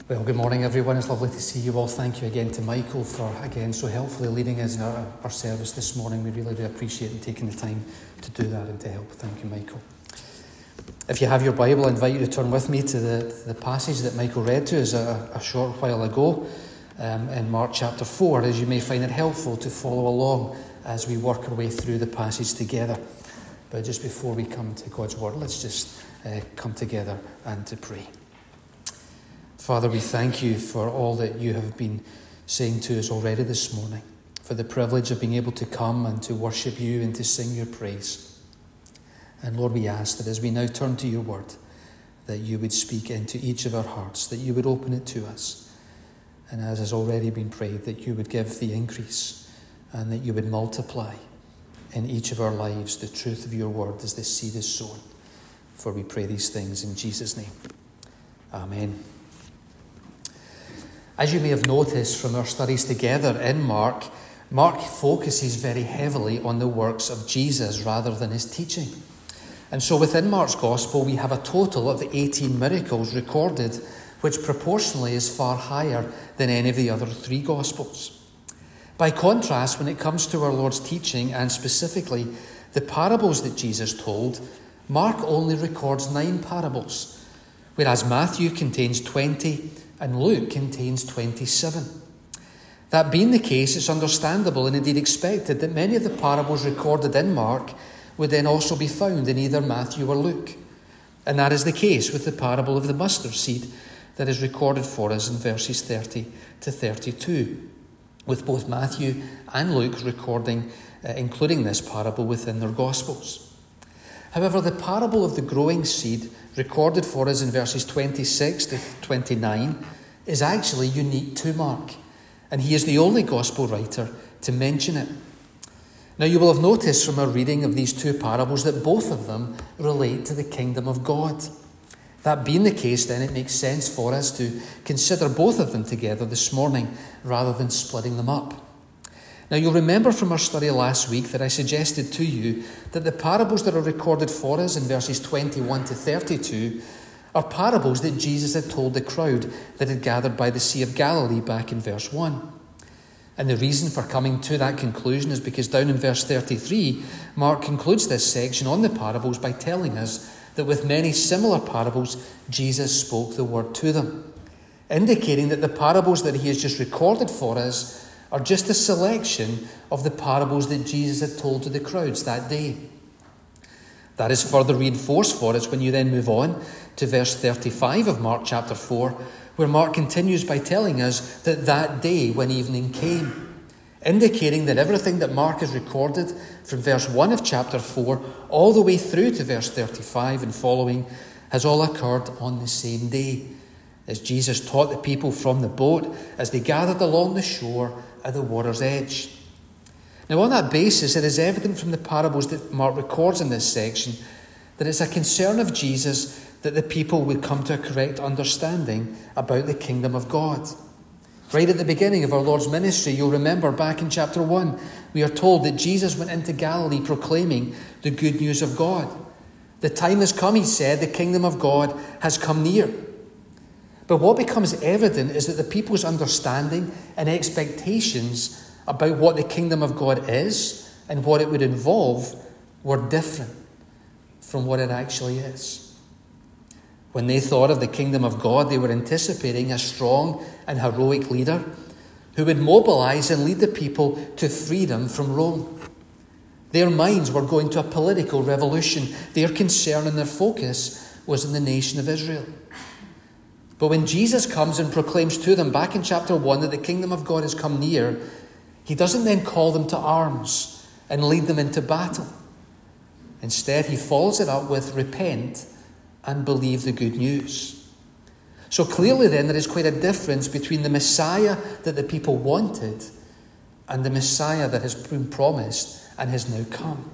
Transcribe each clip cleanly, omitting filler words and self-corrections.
Well, good morning, everyone. It's lovely to see you all. Thank you again to Michael for, again, so helpfully leading us in our service this morning. We really do appreciate him taking the time to do that and to help. Thank you, Michael. If you have your Bible, I invite you to turn with me to the passage that Michael read to us a short while ago in Mark chapter 4, as you may find it helpful to follow along as we work our way through the passage together. But just before we come to God's Word, let's just come together and to pray. Father, we thank you for all that you have been saying to us already this morning, for the privilege of being able to come and to worship you and to sing your praise. And Lord, we ask that as we now turn to your word, that you would speak into each of our hearts, that you would open it to us. And as has already been prayed, that you would give the increase and that you would multiply in each of our lives the truth of your word as the seed is sown. For we pray these things in Jesus' name. Amen. As you may have noticed from our studies together in Mark focuses very heavily on the works of Jesus rather than his teaching. And so within Mark's Gospel, we have a total of 18 miracles recorded, which proportionally is far higher than any of the other three Gospels. By contrast, when it comes to our Lord's teaching, and specifically the parables that Jesus told, Mark only records 9 parables, whereas Matthew contains 20 and Luke contains 27. That being the case, it's understandable and indeed expected that many of the parables recorded in Mark would then also be found in either Matthew or Luke. And that is the case with the parable of the mustard seed that is recorded for us in verses 30 to 32, with both Matthew and Luke recording, including this parable within their Gospels. However, the parable of the growing seed, recorded for us in verses 26 to 29, is actually unique to Mark, and he is the only Gospel writer to mention it. Now, you will have noticed from our reading of these two parables that both of them relate to the kingdom of God. That being the case, then, it makes sense for us to consider both of them together this morning rather than splitting them up. Now, you'll remember from our study last week that I suggested to you that the parables that are recorded for us in verses 21 to 32 are parables that Jesus had told the crowd that had gathered by the Sea of Galilee back in verse 1. And the reason for coming to that conclusion is because down in verse 33, Mark concludes this section on the parables by telling us that with many similar parables, Jesus spoke the word to them, indicating that the parables that he has just recorded for us are just a selection of the parables that Jesus had told to the crowds that day. That is further reinforced for us when you then move on to verse 35 of Mark chapter 4, where Mark continues by telling us that day when evening came, indicating that everything that Mark has recorded from verse 1 of chapter 4 all the way through to verse 35 and following has all occurred on the same day, as Jesus taught the people from the boat as they gathered along the shore at the water's edge. Now, on that basis, it is evident from the parables that Mark records in this section that it's a concern of Jesus that the people would come to a correct understanding about the kingdom of God. Right at the beginning of our Lord's ministry, you'll remember back in chapter 1, we are told that Jesus went into Galilee proclaiming the good news of God. The time has come, he said, the kingdom of God has come near. But what becomes evident is that the people's understanding and expectations about what the kingdom of God is and what it would involve were different from what it actually is. When they thought of the kingdom of God, they were anticipating a strong and heroic leader who would mobilize and lead the people to freedom from Rome. Their minds were going to a political revolution. Their concern and their focus was in the nation of Israel. But when Jesus comes and proclaims to them back in chapter 1 that the kingdom of God has come near, he doesn't then call them to arms and lead them into battle. Instead, he follows it up with repent and believe the good news. So clearly then there is quite a difference between the Messiah that the people wanted and the Messiah that has been promised and has now come.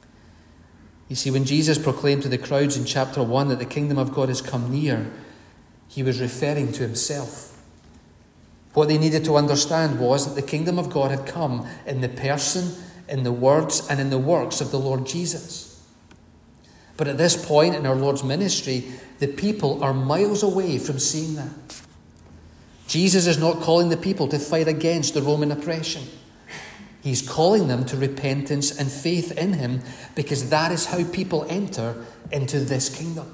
You see, when Jesus proclaimed to the crowds in chapter 1 that the kingdom of God has come near, he was referring to himself. What they needed to understand was that the kingdom of God had come in the person, in the words, and in the works of the Lord Jesus. But at this point in our Lord's ministry, the people are miles away from seeing that. Jesus is not calling the people to fight against the Roman oppression. He's calling them to repentance and faith in him, because that is how people enter into this kingdom.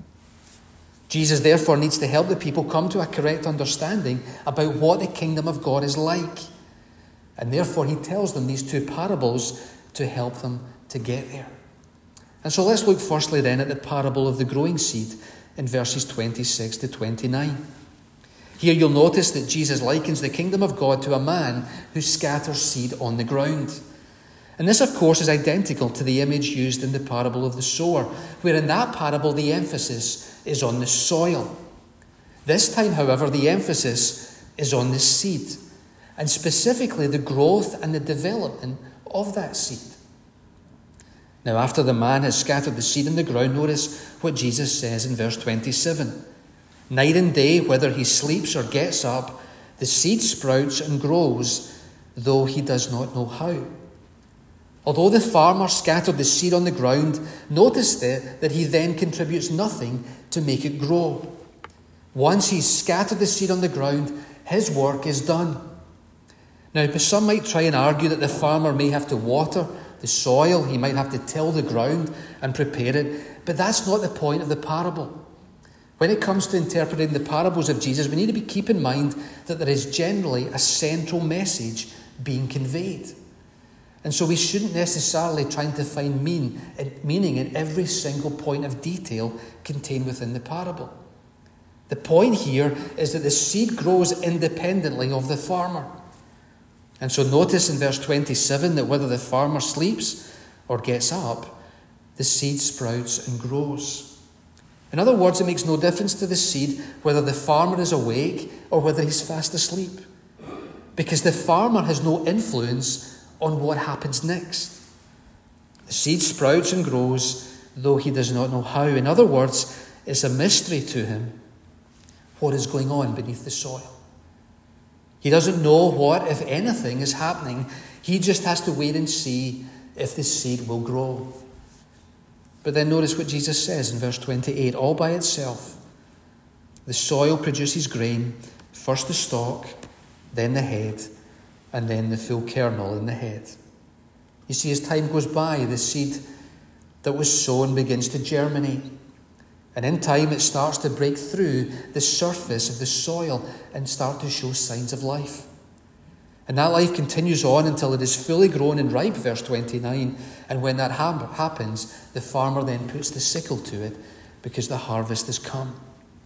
Jesus therefore needs to help the people come to a correct understanding about what the kingdom of God is like. And therefore he tells them these two parables to help them to get there. And so let's look firstly then at the parable of the growing seed in verses 26 to 29. Here you'll notice that Jesus likens the kingdom of God to a man who scatters seed on the ground. And this, of course, is identical to the image used in the parable of the sower, where in that parable the emphasis is on the soil. This time, however, the emphasis is on the seed, and specifically the growth and the development of that seed. Now, after the man has scattered the seed in the ground, notice what Jesus says in verse 27. Night and day, whether he sleeps or gets up, the seed sprouts and grows, though he does not know how. Although the farmer scattered the seed on the ground, notice that he then contributes nothing to make it grow. Once he's scattered the seed on the ground, his work is done. Now, some might try and argue that the farmer may have to water the soil, he might have to till the ground and prepare it, but that's not the point of the parable. When it comes to interpreting the parables of Jesus, we need to keep in mind that there is generally a central message being conveyed. And so we shouldn't necessarily try to find meaning in every single point of detail contained within the parable. The point here is that the seed grows independently of the farmer. And so notice in verse 27 that whether the farmer sleeps or gets up, the seed sprouts and grows. In other words, it makes no difference to the seed whether the farmer is awake or whether he's fast asleep, because the farmer has no influence on what happens next. The seed sprouts and grows, though he does not know how. In other words, it's a mystery to him what is going on beneath the soil. He doesn't know what, if anything, is happening. He just has to wait and see if the seed will grow. But then notice what Jesus says in verse 28, all by itself. The soil produces grain, first the stalk, then the head, and then the full kernel in the head. You see, as time goes by, the seed that was sown begins to germinate. And in time, it starts to break through the surface of the soil and start to show signs of life. And that life continues on until it is fully grown and ripe, verse 29. And when that happens, the farmer then puts the sickle to it because the harvest has come.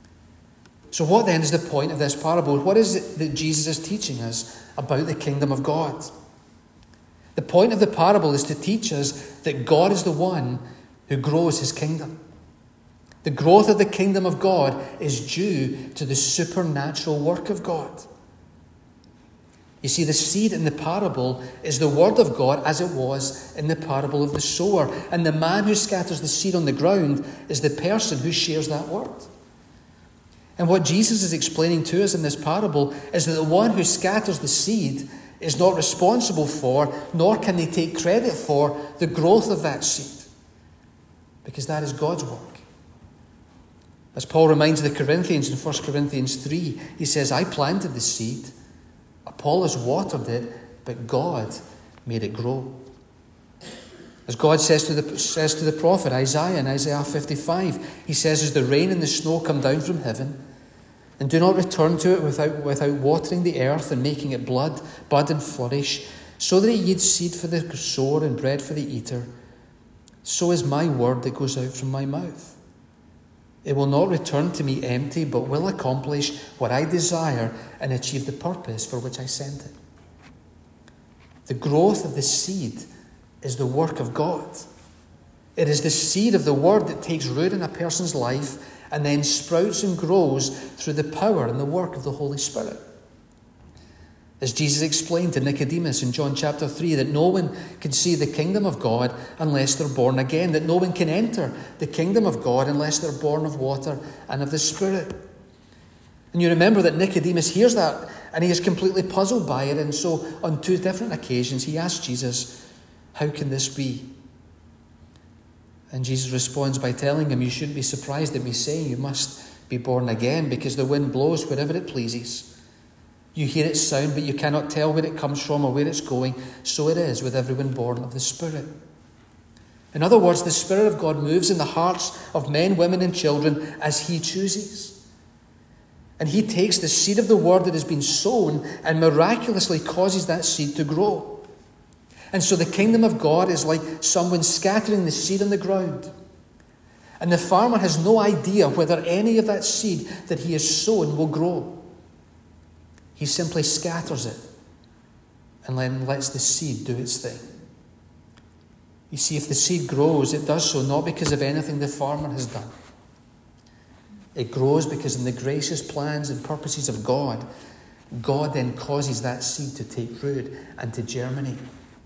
So what then is the point of this parable? What is it that Jesus is teaching us about the kingdom of God? The point of the parable is to teach us that God is the one who grows his kingdom. The growth of the kingdom of God is due to the supernatural work of God. You see, the seed in the parable is the word of God as it was in the parable of the sower. And the man who scatters the seed on the ground is the person who shares that word. And what Jesus is explaining to us in this parable is that the one who scatters the seed is not responsible for, nor can they take credit for, the growth of that seed, because that is God's work. As Paul reminds the Corinthians in 1 Corinthians 3, he says, I planted the seed, Apollos watered it, but God made it grow. As God says to the prophet Isaiah in Isaiah 55, he says, as the rain and the snow come down from heaven, and do not return to it without watering the earth and making it bud and flourish, so that it yields seed for the sower and bread for the eater, so is my word that goes out from my mouth. It will not return to me empty, but will accomplish what I desire and achieve the purpose for which I sent it. The growth of the seed is the work of God. It is the seed of the word that takes root in a person's life and then sprouts and grows through the power and the work of the Holy Spirit. As Jesus explained to Nicodemus in John chapter 3, that no one can see the kingdom of God unless they're born again, that no one can enter the kingdom of God unless they're born of water and of the Spirit. And you remember that Nicodemus hears that and he is completely puzzled by it. And so on 2 different occasions he asks Jesus, how can this be? And Jesus responds by telling him, you shouldn't be surprised at me saying you must be born again, because the wind blows wherever it pleases, You hear its sound, but you cannot tell where it comes from or where it's going. So it is with everyone born of the Spirit. In other words, the Spirit of God moves in the hearts of men, women, and children as he chooses. And he takes the seed of the word that has been sown and miraculously causes that seed to grow. And so the kingdom of God is like someone scattering the seed on the ground. And the farmer has no idea whether any of that seed that he has sown will grow. He simply scatters it and then lets the seed do its thing. You see, if the seed grows, it does so not because of anything the farmer has done. It grows because in the gracious plans and purposes of God, God then causes that seed to take root and to germinate.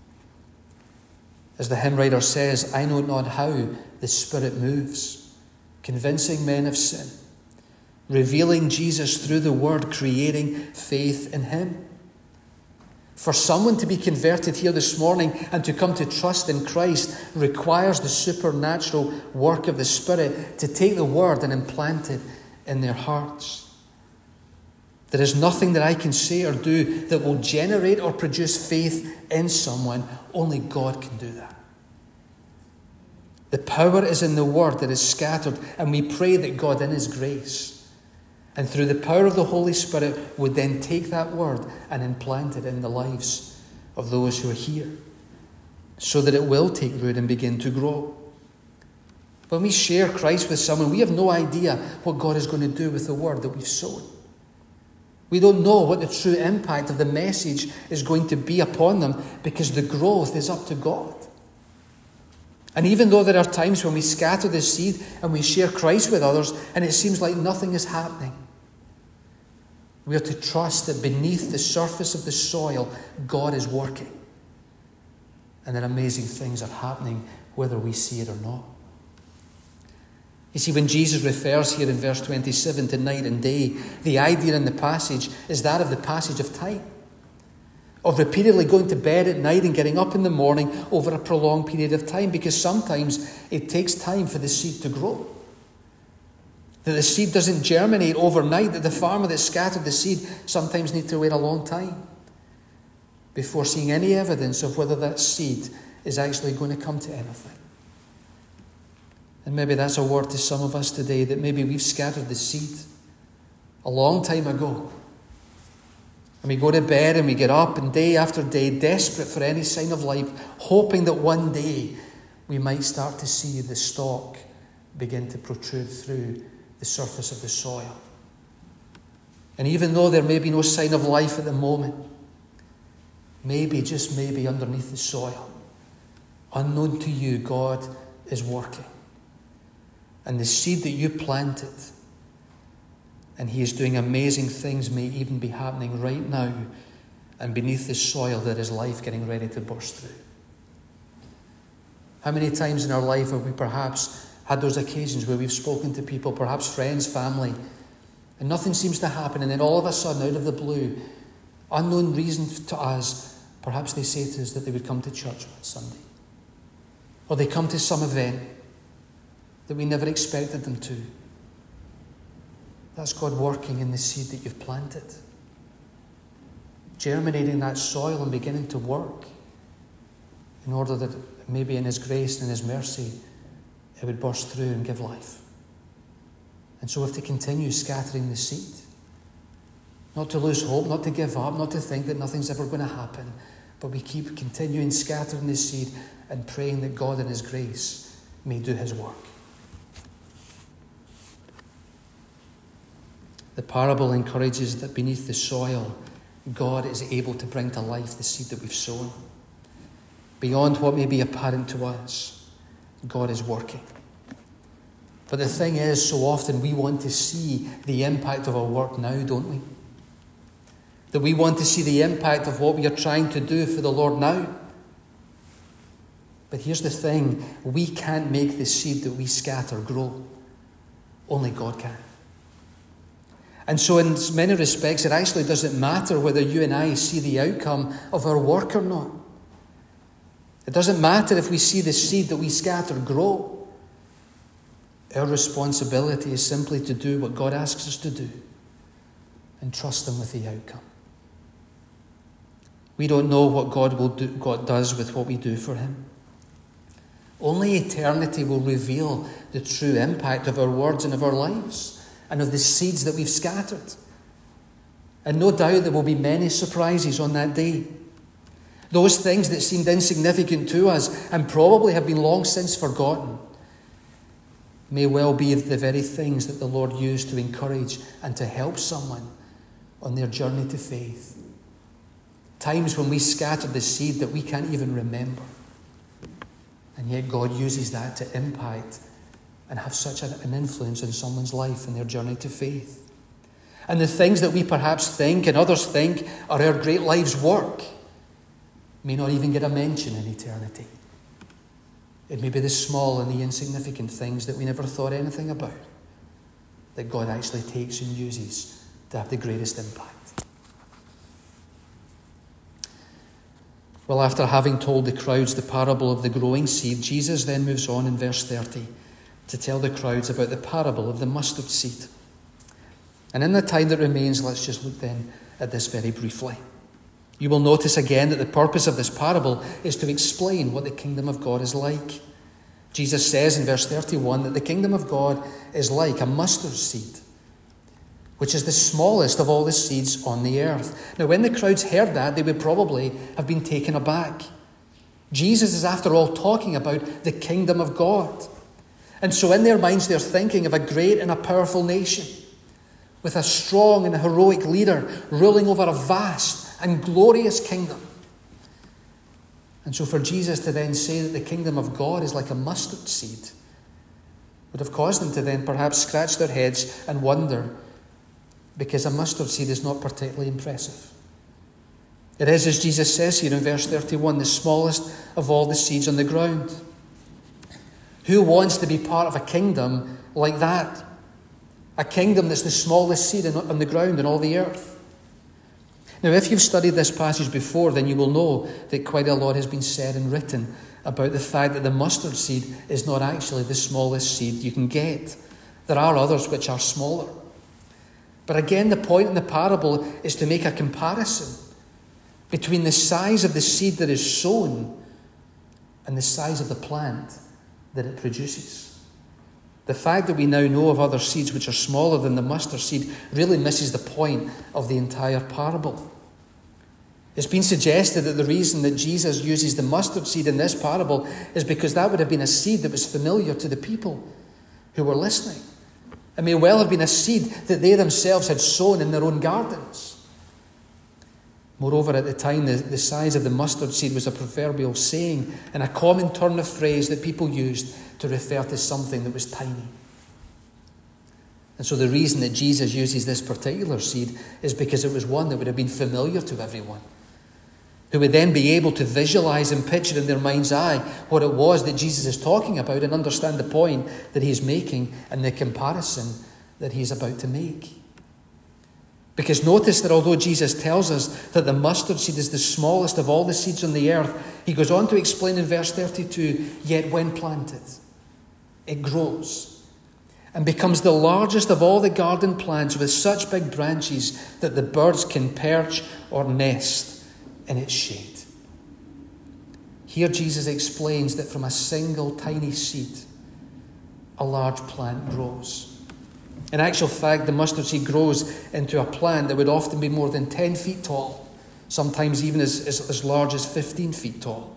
As the hymn writer says, I know not how the Spirit moves, convincing men of sin, revealing Jesus through the Word, creating faith in him. For someone to be converted here this morning and to come to trust in Christ requires the supernatural work of the Spirit to take the Word and implant it in their hearts. There is nothing that I can say or do that will generate or produce faith in someone. Only God can do that. The power is in the Word that is scattered, and we pray that God in his grace and through the power of the Holy Spirit would then take that word and implant it in the lives of those who are here so that it will take root and begin to grow. When we share Christ with someone, we have no idea what God is going to do with the word that we've sown. We don't know what the true impact of the message is going to be upon them because the growth is up to God. And even though there are times when we scatter the seed and we share Christ with others and it seems like nothing is happening, we are to trust that beneath the surface of the soil, God is working. And that amazing things are happening whether we see it or not. You see, when Jesus refers here in verse 27 to night and day, the idea in the passage is that of the passage of time. Of repeatedly going to bed at night and getting up in the morning over a prolonged period of time, because sometimes it takes time for the seed to grow. That the seed doesn't germinate overnight, that the farmer that scattered the seed sometimes needs to wait a long time before seeing any evidence of whether that seed is actually going to come to anything. And maybe that's a word to some of us today, that maybe we've scattered the seed a long time ago. And we go to bed and we get up and day after day, desperate for any sign of life, hoping that one day we might start to see the stalk begin to protrude through the surface of the soil. And even though there may be no sign of life at the moment, maybe, just maybe, underneath the soil, unknown to you, God is working. And the seed that you planted, and he is doing amazing things, may even be happening right now. And beneath the soil, there is life getting ready to burst through. How many times in our life have we perhaps had those occasions where we've spoken to people, perhaps friends, family, and nothing seems to happen, and then all of a sudden, out of the blue, unknown reason to us, perhaps they say to us that they would come to church on Sunday. Or they come to some event that we never expected them to. That's God working in the seed that you've planted, germinating that soil and beginning to work in order that maybe in his grace and in his mercy it would burst through and give life. And so we have to continue scattering the seed. Not to lose hope, not to give up, not to think that nothing's ever going to happen, but we keep continuing scattering the seed and praying that God in his grace may do his work. The parable encourages that beneath the soil, God is able to bring to life the seed that we've sown. Beyond what may be apparent to us, God is working. But the thing is, so often we want to see the impact of our work now, don't we? That we want to see the impact of what we are trying to do for the Lord now. But here's the thing, we can't make the seed that we scatter grow. Only God can. And so in many respects, it actually doesn't matter whether you and I see the outcome of our work or not. It doesn't matter if we see the seed that we scatter grow. Our responsibility is simply to do what God asks us to do and trust him with the outcome. We don't know what God does with what we do for him. Only eternity will reveal the true impact of our words and of our lives and of the seeds that we've scattered. And no doubt there will be many surprises on that day. Those things that seemed insignificant to us and probably have been long since forgotten may well be the very things that the Lord used to encourage and to help someone on their journey to faith. Times when we scattered the seed that we can't even remember. And yet God uses that to impact and have such an influence in someone's life in their journey to faith. And the things that we perhaps think and others think are our great life's work may not even get a mention in eternity. It may be the small and the insignificant things that we never thought anything about that God actually takes and uses to have the greatest impact. Well, after having told the crowds the parable of the growing seed, Jesus then moves on in verse 30 to tell the crowds about the parable of the mustard seed. And in the time that remains, let's just look then at this very briefly. You will notice again that the purpose of this parable is to explain what the kingdom of God is like. Jesus says in verse 31 that the kingdom of God is like a mustard seed, which is the smallest of all the seeds on the earth. Now, when the crowds heard that, they would probably have been taken aback. Jesus is, after all, talking about the kingdom of God. And so in their minds, they're thinking of a great and a powerful nation with a strong and a heroic leader ruling over a vast and glorious kingdom. And so for Jesus to then say that the kingdom of God is like a mustard seed would have caused them to then perhaps scratch their heads and wonder, because a mustard seed is not particularly impressive. It is, as Jesus says here in verse 31, the smallest of all the seeds on the ground. Who wants to be part of a kingdom like that? A kingdom that's the smallest seed on the ground in all the earth. Now, if you've studied this passage before, then you will know that quite a lot has been said and written about the fact that the mustard seed is not actually the smallest seed you can get. There are others which are smaller. But again, the point in the parable is to make a comparison between the size of the seed that is sown and the size of the plant that it produces. The fact that we now know of other seeds which are smaller than the mustard seed really misses the point of the entire parable. It's been suggested that the reason that Jesus uses the mustard seed in this parable is because that would have been a seed that was familiar to the people who were listening. It may well have been a seed that they themselves had sown in their own gardens. Moreover, at the time, the size of the mustard seed was a proverbial saying and a common turn of phrase that people used to refer to something that was tiny. And so the reason that Jesus uses this particular seed is because it was one that would have been familiar to everyone, who would then be able to visualize and picture in their mind's eye what it was that Jesus is talking about and understand the point that he's making and the comparison that he's about to make. Because notice that although Jesus tells us that the mustard seed is the smallest of all the seeds on the earth, he goes on to explain in verse 32, yet when planted, it grows and becomes the largest of all the garden plants with such big branches that the birds can perch or nest in its shade. Here Jesus explains that from a single tiny seed, a large plant grows. In actual fact, the mustard seed grows into a plant that would often be more than 10 feet tall, sometimes even as large as 15 feet tall.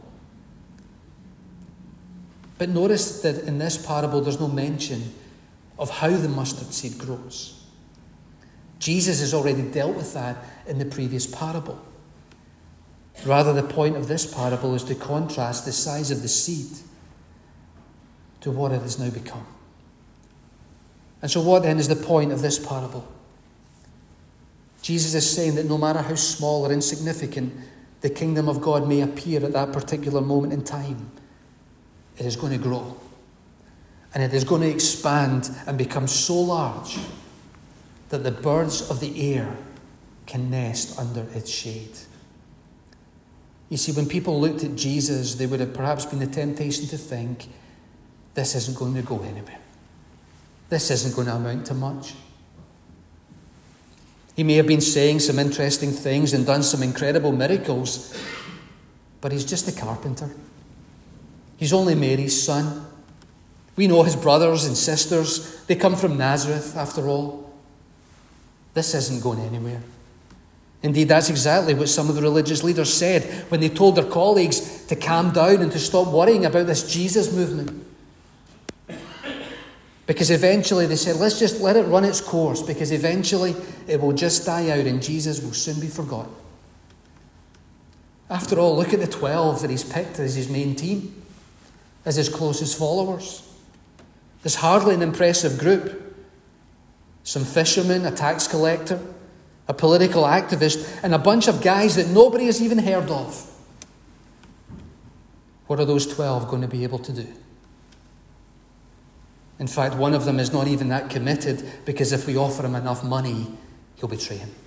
But notice that in this parable, there's no mention of how the mustard seed grows. Jesus has already dealt with that in the previous parable. Rather, the point of this parable is to contrast the size of the seed to what it has now become. And so what then is the point of this parable? Jesus is saying that no matter how small or insignificant the kingdom of God may appear at that particular moment in time, it is going to grow. And it is going to expand and become so large that the birds of the air can nest under its shade. You see, when people looked at Jesus, they would have perhaps been the temptation to think, this isn't going to go anywhere. This isn't going to amount to much. He may have been saying some interesting things and done some incredible miracles, but he's just a carpenter. He's only Mary's son. We know his brothers and sisters. They come from Nazareth, after all. This isn't going anywhere. Indeed, that's exactly what some of the religious leaders said when they told their colleagues to calm down and to stop worrying about this Jesus movement. Because eventually they said, let's just let it run its course, because eventually it will just die out and Jesus will soon be forgotten. After all, look at the 12 that he's picked as his main team, as his closest followers. There's hardly an impressive group. Some fishermen, a tax collector, a political activist, and a bunch of guys that nobody has even heard of. What are those 12 going to be able to do? In fact, one of them is not even that committed, because if we offer him enough money, he'll betray him.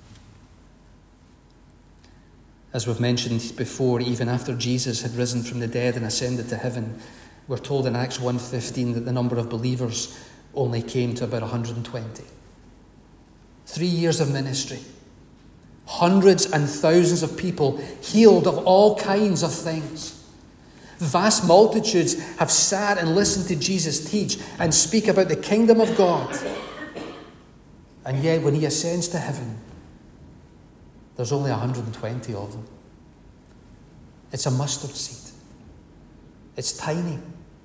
As we've mentioned before, even after Jesus had risen from the dead and ascended to heaven, we're told in Acts 1:15 that the number of believers only came to about 120. 3 years of ministry. Hundreds and thousands of people healed of all kinds of things. Vast multitudes have sat and listened to Jesus teach and speak about the kingdom of God. And yet, when he ascends to heaven, there's only 120 of them. It's a mustard seed. It's tiny.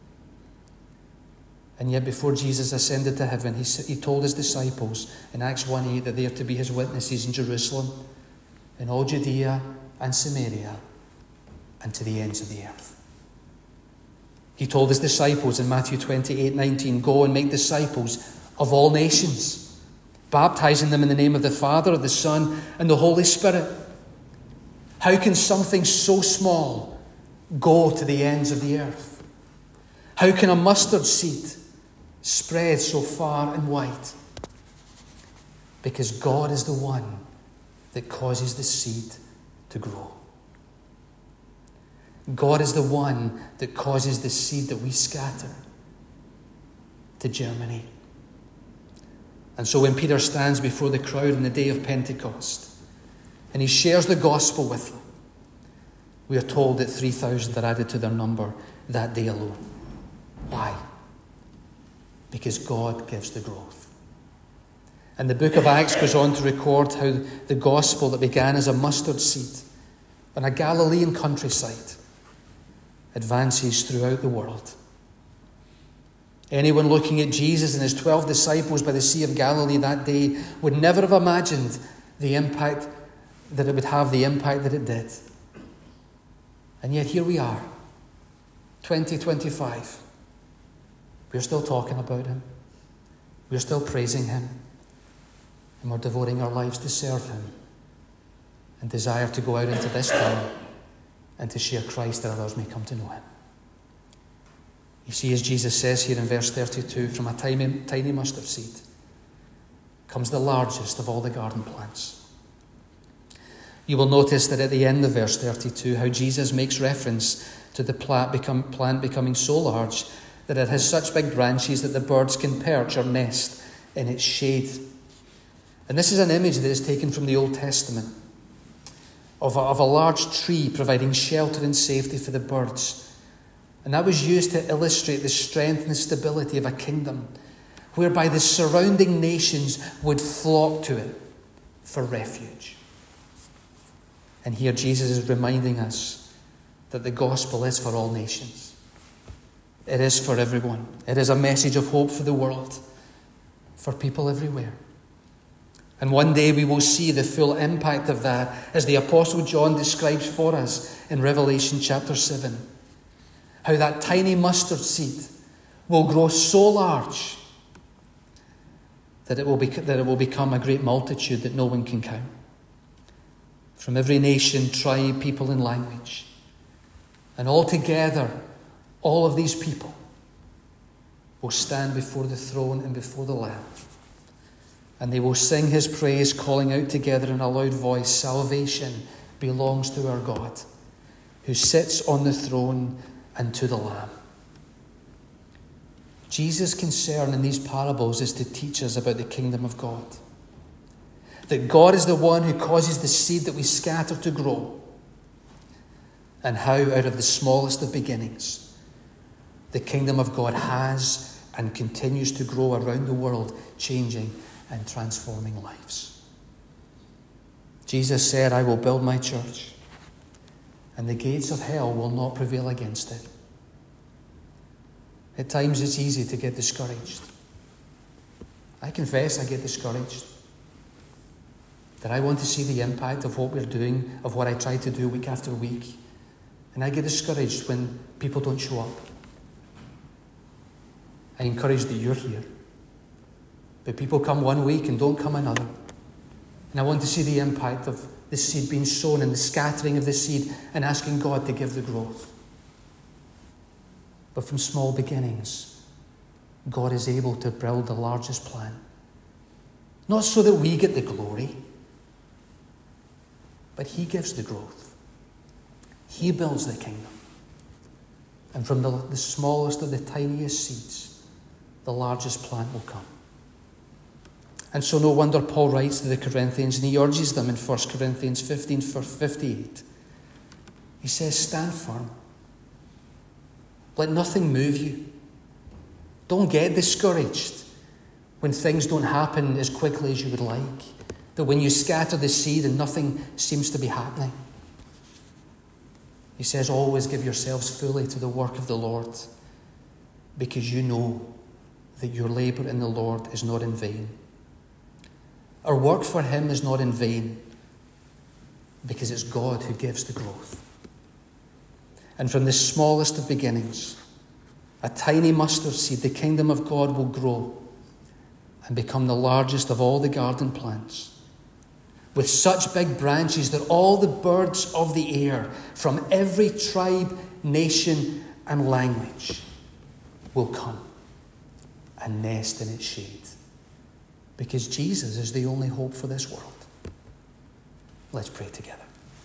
And yet, before Jesus ascended to heaven, he told his disciples in Acts 1:8 that they are to be his witnesses in Jerusalem, in all Judea and Samaria, and to the ends of the earth. He told his disciples in Matthew 28:19, go and make disciples of all nations, baptizing them in the name of the Father, the Son, and the Holy Spirit. How can something so small go to the ends of the earth? How can a mustard seed spread so far and wide? Because God is the one that causes the seed to grow. God is the one that causes the seed that we scatter to germinate. And so when Peter stands before the crowd on the day of Pentecost and he shares the gospel with them, we are told that 3,000 are added to their number that day alone. Why? Because God gives the growth. And the book of Acts goes on to record how the gospel that began as a mustard seed on a Galilean countryside advances throughout the world. Anyone looking at Jesus and his 12 disciples by the Sea of Galilee that day would never have imagined the impact that it would have, the impact that it did. And yet here we are, 2025. We're still talking about him. We're still praising him. And we're devoting our lives to serve him and desire to go out into this town and to share Christ that others may come to know him. You see, as Jesus says here in verse 32, from a tiny mustard seed comes the largest of all the garden plants. You will notice that at the end of verse 32, how Jesus makes reference to the plant becoming so large that it has such big branches that the birds can perch or nest in its shade. And this is an image that is taken from the Old Testament of a large tree providing shelter and safety for the birds. And that was used to illustrate the strength and stability of a kingdom whereby the surrounding nations would flock to it for refuge. And here Jesus is reminding us that the gospel is for all nations. It is for everyone. It is a message of hope for the world, for people everywhere. And one day we will see the full impact of that as the Apostle John describes for us in Revelation chapter 7. How that tiny mustard seed will grow so large that it will become a great multitude that no one can count. From every nation, tribe, people, and language. And all together, all of these people will stand before the throne and before the Lamb. And they will sing his praise, calling out together in a loud voice, salvation belongs to our God, who sits on the throne and to the Lamb. Jesus' concern in these parables is to teach us about the kingdom of God. that God is the one who causes the seed that we scatter to grow, and how out of the smallest of beginnings, the kingdom of God has and continues to grow around the world, changing and transforming lives. Jesus said, I will build my church, and the gates of hell will not prevail against it. At times it's easy to get discouraged. I confess I get discouraged. That I want to see the impact of what we're doing, of what I try to do week after week. And I get discouraged when people don't show up. I encourage that you're here. But people come one week and don't come another. And I want to see the impact of the seed being sown and the scattering of the seed and asking God to give the growth. But from small beginnings, God is able to build the largest plan. Not so that we get the glory, but He gives the growth. He builds the kingdom. And from the smallest of the tiniest seeds, the largest plant will come. And so no wonder Paul writes to the Corinthians, and he urges them in 1 Corinthians 15:58. He says, stand firm. Let nothing move you. Don't get discouraged when things don't happen as quickly as you would like. That when you scatter the seed and nothing seems to be happening. He says, always give yourselves fully to the work of the Lord, because you know that your labour in the Lord is not in vain. Our work for Him is not in vain, because it's God who gives the growth. And from the smallest of beginnings, a tiny mustard seed, the kingdom of God will grow and become the largest of all the garden plants, with such big branches that all the birds of the air from every tribe, nation, and language will come and nest in its shade. Because Jesus is the only hope for this world. Let's pray together.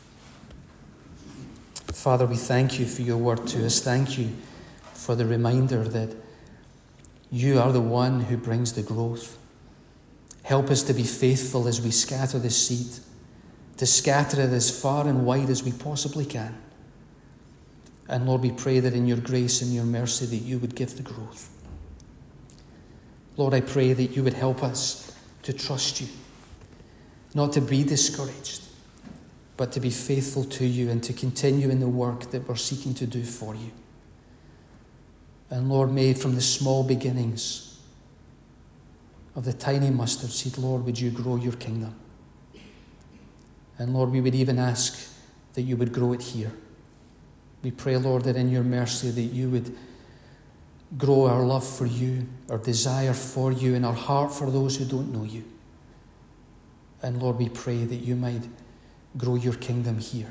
Father, we thank you for your word to us. Thank you for the reminder that you are the one who brings the growth. Help us to be faithful as we scatter the seed, to scatter it as far and wide as we possibly can. And Lord, we pray that in your grace and your mercy that you would give the growth. Lord, I pray that you would help us to trust you, not to be discouraged, but to be faithful to you and to continue in the work that we're seeking to do for you. And Lord, may from the small beginnings of the tiny mustard seed, Lord, would you grow your kingdom. And Lord, we would even ask that you would grow it here. We pray, Lord, that in your mercy that you would grow our love for you, our desire for you, and our heart for those who don't know you. And Lord, we pray that you might grow your kingdom here,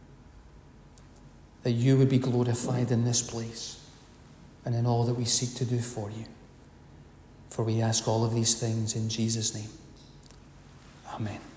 that you would be glorified in this place and in all that we seek to do for you. For we ask all of these things in Jesus' name. Amen.